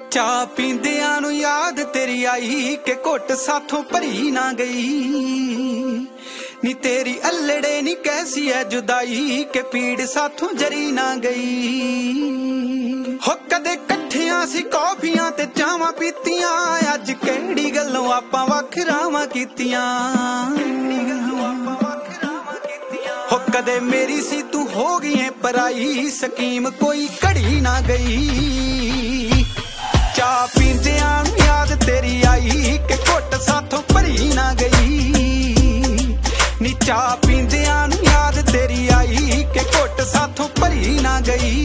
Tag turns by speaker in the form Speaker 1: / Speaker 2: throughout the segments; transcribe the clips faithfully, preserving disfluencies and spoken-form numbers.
Speaker 1: ਚਾਹ ਪੀਂਦਿਆਂ ਨੂੰ ਯਾਦ ਤੇਰੀ ਆਈ ਕਿ ਘੁੱਟ ਸਾਥੋਂ ਭਰੀ ਨਾ ਗਈ ਨੀ ਤੇਰੀ ਅਲੜੇ ਨੀ ਕੈਸੀ ਐ ਜੁਦਾਈ ਕਿ ਪੀੜ ਸਾਥੋਂ ਜਰੀ ਨਾ ਗਈ ਹੋ ਕਦੇ ਇਕੱਠਿਆਂ ਸੀ ਕੌਫੀਆਂ ਤੇ ਚਾਵਾਂ ਪੀਤੀਆਂ ਅੱਜ ਕਿਹੜੀ ਗੱਲੋਂ ਆਪਾਂ ਵੱਖਰਾਵਾਂ ਕੀਤੀਆਂ ਹੋ ਕਦੇ ਮੇਰੀ ਸੀ ਤੂੰ ਹੋ ਗਈ ਏ ਪਰਾਈ ਸਕੀਮ ਕੋਈ ਘੜੀ ਨਾ ਗਈ ਚਾਹ ਪੀਂਦਿਆਂ ਨੂੰ ਯਾਦ ਤੇਰੀ ਆਈ ਕਿ ਘੁੱਟ ਸਾਥੋਂ ਭਰੀ ਨਾ ਗਈ ਨੀ ਚਾਹ ਪੀਂਦਿਆਂ ਨੂੰ ਯਾਦ ਤੇਰੀ ਆਈ ਕਿ ਘੁੱਟ ਸਾਥੋਂ ਭਰੀ ਨਾ ਗਈ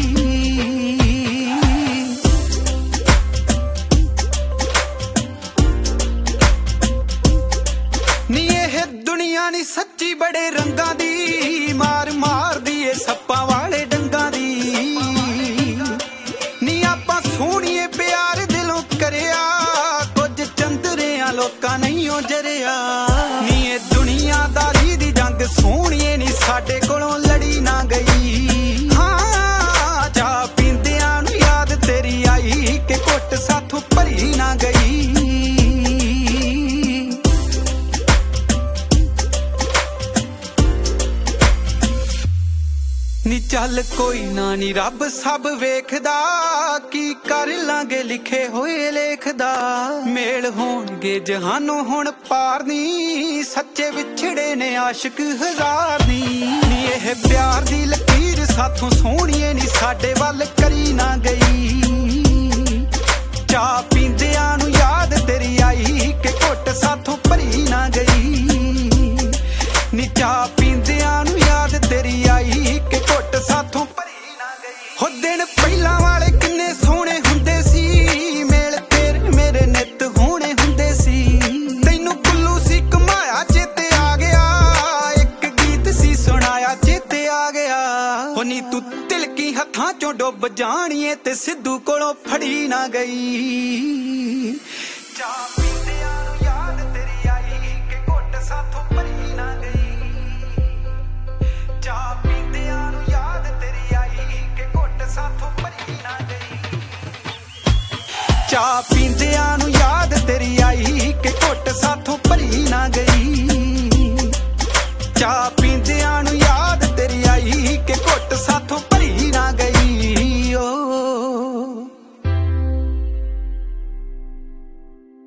Speaker 1: ਨੀ ਇਹ ਦੁਨੀਆ ਨੀ ਸੱਚੀ ਬੜੇ ਰੰਗਾਂ ਦੀ ਮਾਰ ਮਾਰਦੀ ਏ ਸੱਪਾਂ ਵਾਲੇ ਡੰਗਾਂ ਦੀ ਨੀ ਆਪਾਂ ਸੋਹਣੀਏ ਪਿਆਰ ਦਿਲੋਂ ਕਰਿਆ ਕੁਝ ਚੰਦਰਿਆਂ ਲੋਕਾਂ ਨਹੀਂ ਓ ਜਰਿਆ ਨੀ ਇਹ ਦੁਨੀਆਦਾਰੀ ਦੀ ਜੰਗ ਸੋਹਣੀਏ ਨੀ ਸਾਡੇ ਕੋਲੋਂ ਲੜੀ ਨਾ ਗਈ ਹਾਂ ਚਾਹ ਪੀਂਦਿਆਂ ਨੂੰ ਯਾਦ ਤੇਰੀ ਆਈ ਕਿ ਘੁੱਟ ਸਾਥੋਂ ਭਰੀ ਨਾ ਗਈ ਨੀ ਚੱਲ ਕੋਈ ਨਾ ਨੀ ਰੱਬ ਸਭ ਵੇਖਦਾ ਕੀ ਕਰ ਲਾਂਗੇ ਲਿਖੇ ਹੋਏ ਲੇਖਦਾ ਮੇਲ ਹੋਣਗੇ ਜਹਾਨੋਂ ਹੁਣ ਪਾਰ ਨੀ ਸੱਚੇ ਵਿਛੜੇ ਨੇ ਆਸ਼ਿਕ ਹਜ਼ਾਰ ਨੀ ਨੀ ਇਹ ਪਿਆਰ ਦੀ ਲਕੀਰ ਸਾਥੋਂ ਸੋਹਣੀਏ ਨੀ ਸਾਡੇ ਵੱਲ ਕਰੀ ਨਾ ਗਈ ਚਾਹ ਪੀਂਦਿਆਂ ਨੂੰ ਯਾਦ ਤੇਰੀ ਆਈ ਕਿ ਘੁੱਟ ਸਾਥੋਂ ਭਰੀ ਨਾ ਗਈ ਨੀ ਚਾਹ ਪੀਂਦਿਆਂ ਨੂੰ ਯਾਦ ਤੇਰੀ ਆਈ ਕਿ ਘੁੱਟ ਸਾਥੋਂ ਭਰੀ ਨਾ ਗਈ ਹੋ ਦਿਨ ਪਹਿਲਾਂ ਵਾਲੇ ਕਿੰਨੇ ਸੋਹਣੇ ਹੁੰਦੇ ਸੀ ਮੇਲ ਤੇਰੇ ਮੇਰੇ ਨਿੱਤ ਹੋਣੇ ਹੁੰਦੇ ਸੀ ਤੈਨੂੰ ਕੁੱਲੂ ਸੀ ਕਮਾਇਆ ਚੇਤੇ ਆ ਗਿਆ ਇੱਕ ਗੀਤ ਸੀ ਸੁਣਾਇਆ ਚੇਤੇ ਆ ਗਿਆ ਹੋ ਨੀ ਤੂੰ ਤਿਲਕੀ ਹੱਥਾਂ ਚੋਂ ਡੁੱਬ ਜਾਣੀਏ ਤੇ ਸਿੱਧੂ ਕੋਲੋਂ ਫੜੀ ਨਾ ਗਈ ਚਾਹ ਪੀਂਦਿਆਂ ਨੂੰ ਯਾਦ ਤੇਰੀ ਆਈ ਕਿ ਘੁੱਟ ਸਾਥੋਂ ਭਰੀ ਨਾ ਗਈ ਚਾਹ ਪੀਂਦਿਆਂ ਨੂੰ ਯਾਦ ਤੇਰੀ ਆਈ ਕਿ ਘੁੱਟ ਸਾਥੋਂ ਭਰੀ ਨਾ ਗਈ ਚਾਹ ਪੀਂਦਿਆਂ ਨੂੰ ਯਾਦ ਤੇਰੀ ਆਈ ਕਿ ਘੁੱਟ ਸਾਥੋਂ